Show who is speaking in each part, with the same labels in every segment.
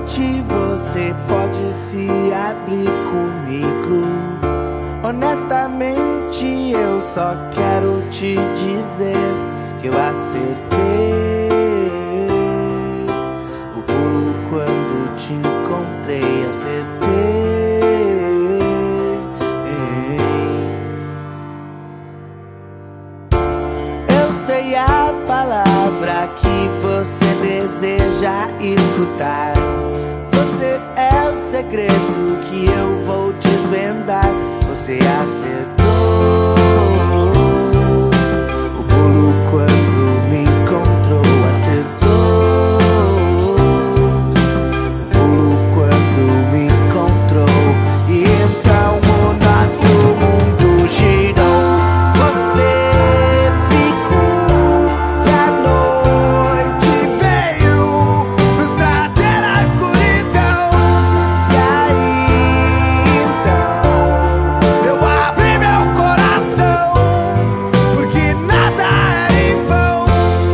Speaker 1: noite você pode se abrir comigo. Honestamente eu só quero te dizer que eu acertei o pulo quando te encontrei, acertei. Eu sei a palavra que você deseja escutar. Você é o segredo que eu vou desvendar. Você acertou o pulo quando me encontrou, acertou o pulo quando me encontrou. E então o nosso mundo girou. Você ficou e a noite veio nos trazer a escuridão. E aí então eu abri meu coração, porque nada é em vão.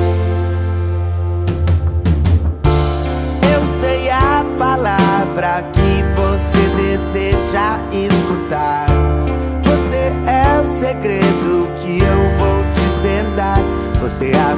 Speaker 1: Eu sei a palavra que você deseja escutar. Você é o segredo que eu vou desvendar. Você